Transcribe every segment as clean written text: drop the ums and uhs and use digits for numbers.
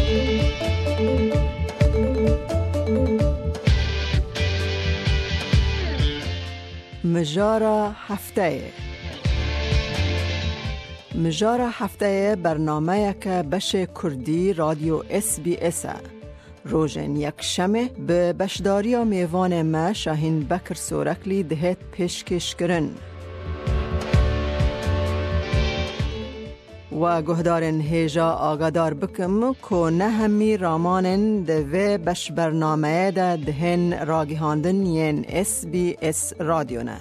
مجارا هفته برنامه که بش کردی رادیو SBS روزن یک شمه به بشداری و میوان ما شاهین بکر سورکلی دهت پیشکش کرن و گهدارن هیجا آگادار بکم که نه همی رامانن دوی بش برنامه ده دهن راگیهاندن ین SBS رادیو نه.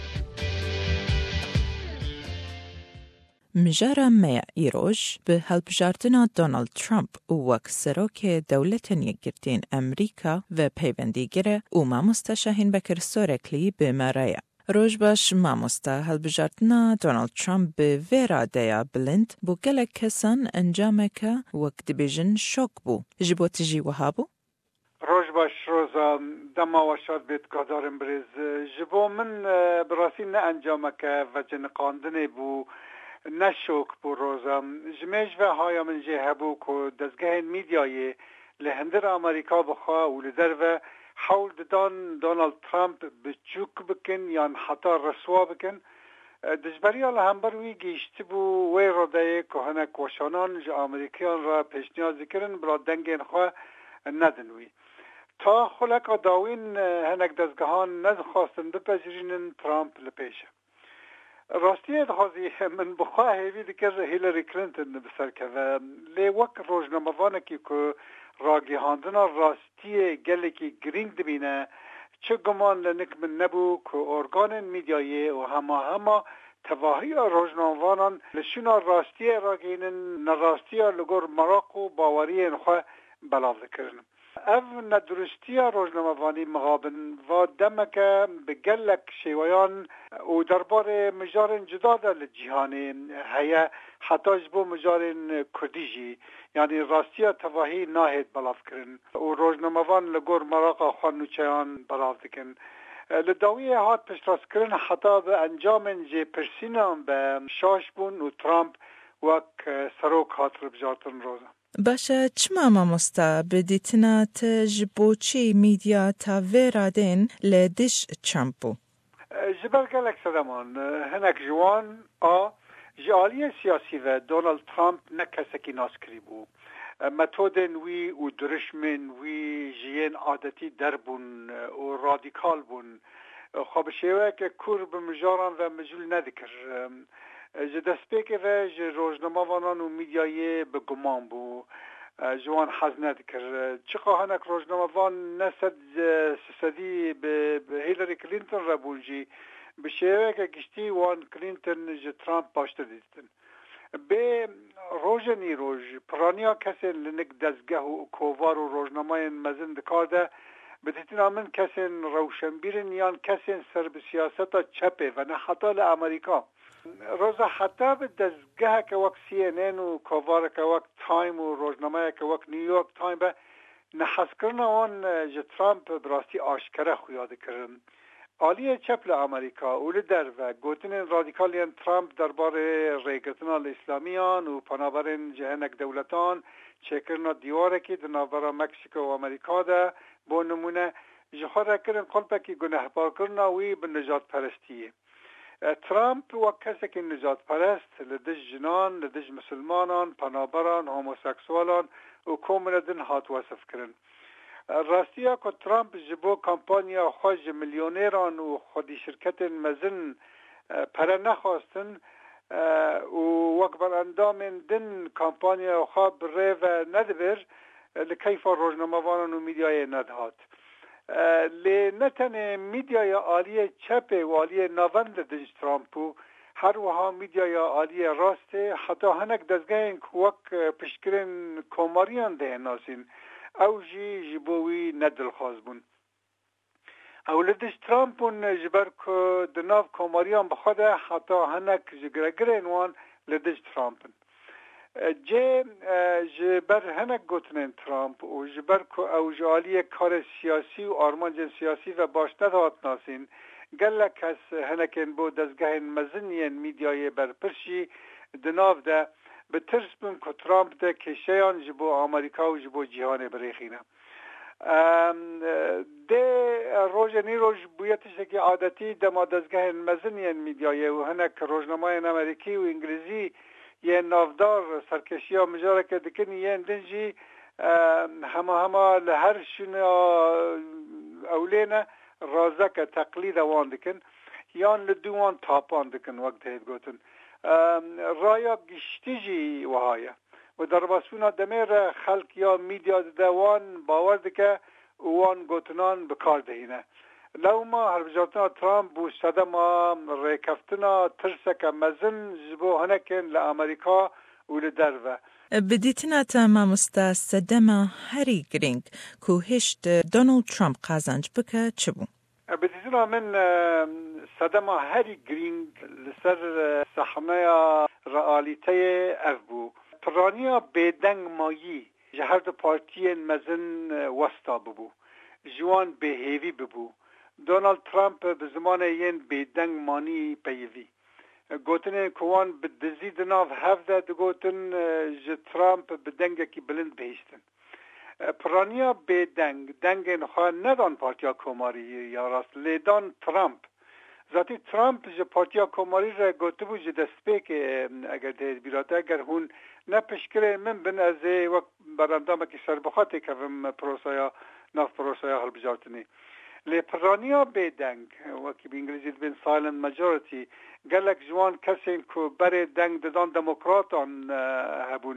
مجارا میا ایروش به هلپجارتنا دونالد ترامپ وک سروک دولت یکگرتین امریکا و پیوندیگره و ماموستا شاهین بکر سورکلی به مرایا. روش باش ماموستا هلپجارتنا دونالد ترامپ به ویرا دیا بلند بو گلک کسان انجامه که وک دیبیجن شوک بو. جبو تجی وهابو؟ روش باش روزا دما وشاد بیت قدارم بریز جبو من براسی نه انجامه که وجن قاندنه بو نشوک بو روزا جمیج و های من جه هبو که دزگاه میدیایی لهندر امریکا بخوا و لدر و حول دان دونالد ترامپ بچوک بکن یان حتی رسوا بکن دجبری الله هم بروی گیشت بو وی رادای که هنک وشانان جا امریکیان را پیشنیازی کرن برا دنگین خواه ندنوی تا خلق داوین هنک دزگاهان نزخواستن بپذیرینن ترامپ لپیشه راستی دخوازی من بخواه هیوی دکر هیلاری کلینتون بسر که و لی وک روزنامه‌وانه که راگیهاندن راستی گلکی گرینگ دبینه چه گمان لنک من نبو که ارگان میدیایی و همه تواهی روزنامه‌وانان لشونا راستی راگینن نراستی لگور مراق و باوری انخواه بلاو ذکرن او ندرستی روزنامه‌وانی مغابن و دمک بگلک شیویان و دربار مجارن جداد لجیهانی هیا حتی جبو مجارن کردیجی یعنی راستی تواهی ناهید بلاف کرن و روزنامه‌وان لگور مراقا خوانوچیان بلاف دکن لداویه هات پشتراس کرن حتی به انجام جه پرسینان به شاش بون و ترامپ وک سروک هات ربجارتن روزا باشه چما ماموستا بدیتنا تجبوچی میدیا تا ویرادین لدش چمپو جبر گلک سدمان هنک جوان جالی سیاسی و دونالد ترامپ نکسکی ناس کری بو متودن وی و درشمن وی جین عادتی دربون و رادیکال بون خواب شیوه که کور بمجاران و مجول ندکر دستپیک و روزنامه وانان و میدیایی به گمان بو جوان حز ندکر چقا هنک روزنامه وان نسد سسدی به هیلاری کلینتون را بونجی به شیوه که گشتی وان کلینتون جه ترامپ باشتر دیدن به روزنی روز پرانیا کسی لنک دزگه و کووار و روزنامه مزن دکارده بدیتین آمن کسی روشنبیرن یان کسی سر به سیاست چپه و نه حتی لامریکا روزا حتی به دزگه که وقت CNN و کووار که وقت تایم و روزنامه که وقت نیویورک تایم به نحس کرن آن جه ترامپ براستی آشکره خویاده کرن آلیه چپ لامریکا اولی در و گوتنین رادیکالیان ترامپ دربار ریگتنال اسلامیان و پنابرین جهنک دولتان چکرنا دیواره که دنابرا مکسیکو و امریکا ده با نمونه جخواه کرن قلبه که گناه بار کرنا وی به نجات پرستیه ترامپ و کسی که نجات پرست لدش جنان، لدش مسلمانان، پنابران، هوموسکسوالان و کومندن هات وصف کرن راستی ها که ترامپ جبو کمپانیا خوش میلیونیران و خودی شرکت مزن پره نخواستن و وقت بر اندام دن کمپانیا خواب ری و ندبر لکیف روزنامه‌وانان و میدیای ندهات لی نتنه میدیای آلیه چپه و آلیه نوند دنج ترامپو هر وها میدیای آلیه راسته حتی هنک دزگه این کوک پشکرین کوماریان ده ناسین او جی جبوی ندل خواز بون اولدش ترامپون جبر که دناف کوماریان بخوده حتی هنک جگرگرین وان لدش ترامپن جبر هنک گوتنین ترامپ و جبر که او جالی کار سیاسی و آرمانجن سیاسی و باش ندهات ناسین گلک کس هنکن بو دزگه مزنین میدیای برپرشی دناف ده به ترس بون که ترامپ ده کشیان جبو آمریکا و جبو جهان بریخینه ده روز نیروز بویتش که عادتی دما دزگاه مزنین میدیایه و هنک روزنامه امریکی و انگلیسی یه نافدار سرکشی ها مجاره که دکنی یه دنجی همه لهر شنه اولینه رازک تقلید وان دکن یان لدوان تاپان دکن وقت هید گوتن رایا گشتیجی وهایه و در باسونا دمیر خلق یا میدیا دوان باور دکه وان گوتنان بکار دهینه لو ما هربجاتنا ترامپ بو صدما ریکفتنا ترسک مزن جبو هنکن لامریکا و لدروه بدیتنا تمام صدما هری گرینگ که هشت دونالد ترامپ قازنج بکه چه بو؟ بدیتنا من صدما هری گرینگ لسر صحنه رئالیته اف بو پرانیا بیدنگ مایی جهر دو پارتی مزن وستا ببو جوان بهیوی ببو دونالد ترامپ به زمان این بیدنگ مانی پیوی گوتن کوان بدزید ناف هفته دو گوتن ج ترامپ بدنگ کی بلند بهشتن پرانیا بیدنگ دنگ نخواه ندان پارتیا کوماری یا راست لیدان ترامپ ذاتی ترامپ ج پارتیا کوماری را گوته بو ج دسته که اگر دهید بیراته اگر هون نپشکره من بن از وقت برندامه که سربخاته که پروسایا ناف پروسایا حل بجارتنی لپرانیا بیدنگ وکی به انگلیزی بین سایلنت ماجورتی گلک جوان کسین که بره دنگ دادان دموکراتان هبون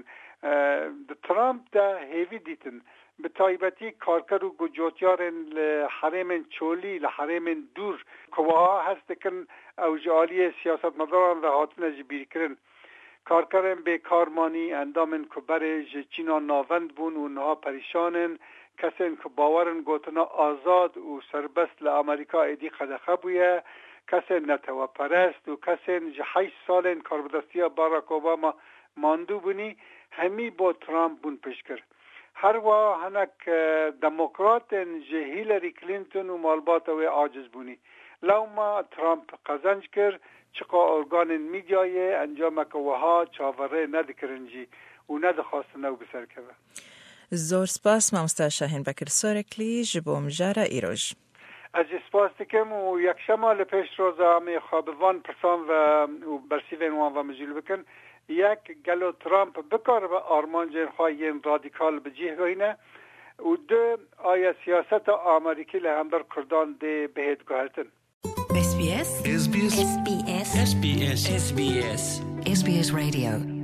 ترامپ ده هیوی دیتن به تایبتی کارکر و گجوتیارن لحرم چولی لحرم دور کواها هست کن او جالی سیاست مداران و حاطن جبیر کرن کارکرن به کارمانی اندامن که بره چینا ناوند بون و نها پریشانن کسین که باورن گوتنا آزاد و سربست لامریکا ایدی خدخه بویه کسین نتوا پرست و کسین 8 سالین کاربدستی باراک اوباما ماندو بونی همی با ترامپ بون پیش کرد هر وا هنک دموکراتن جه هیلری کلینتون و مالبات و عاجز بونی لو ما ترامپ قزنج کرد چقا ارگان میدیایه انجام که وها چاوره ندکرنجی و ندخواست نو بسر که زور سپاس مامستا شاهین بکر سورکلی جبو مجاره ایروژ از سپاس دکم و یک شمال پیش روزا می خوابوان پرسان و برسیوین وان و مجیل بکن یک گلو ترامپ بکار و آرمان جن خواهین رادیکال بجیه گوینه و دو آیا سیاست آمریکی لهمبر کردان ده بهید گوهلتن SBS SBS SBS SBS SBS Radio